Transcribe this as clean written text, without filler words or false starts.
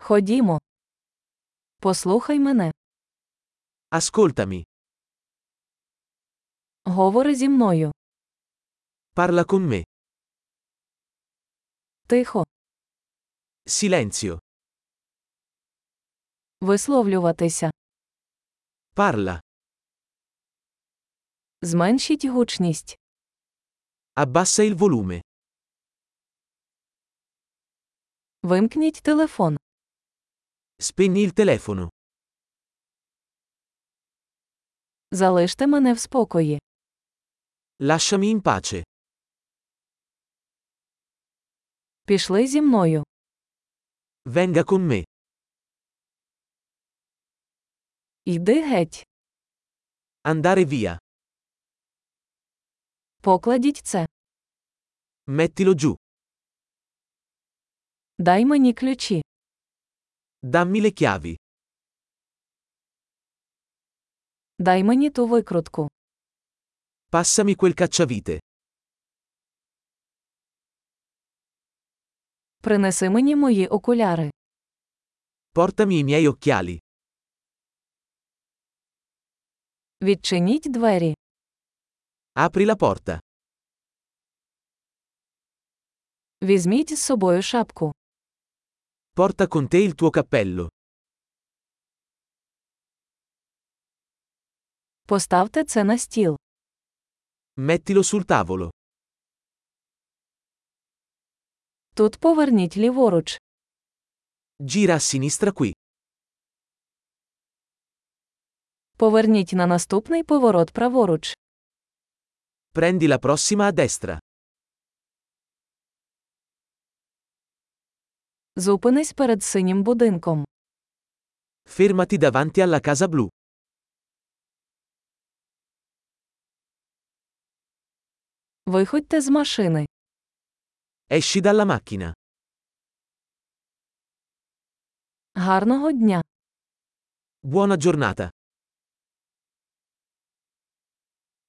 Ходімо. Послухай мене. Ascoltami. Говори зі мною. Parla con me. Тихо. Silenzio. Висловлюватися. Parla. Зменшіть гучність. Abbassa il volume. Вимкніть телефон. Spegni il telefono. Залиште мене в спокої. Lasciami in pace. Пішли зі мною. Venga con me. Йди геть. Andare via. Покладіть це. Mettilo giù. Дай мені ключі. Dammi le chiavi. Дай мені ту викрутку. Passami quel cacciavite. Принеси мені мої окуляри. Portami i miei occhiali. Відчиніть двері. Apri la porta. Візьміть з собою шапку. Porta con te il tuo cappello. Поставте це на стіл. Mettilo sul tavolo. Тут поверніть ліворуч. Gira a sinistra qui. Поверніть на наступний поворот праворуч. Prendi la prossima a destra. Зупинись перед синім будинком. Fermati davanti alla casa blu. Виходьте з машини. Esci dalla macchina. Гарного дня. Buona giornata.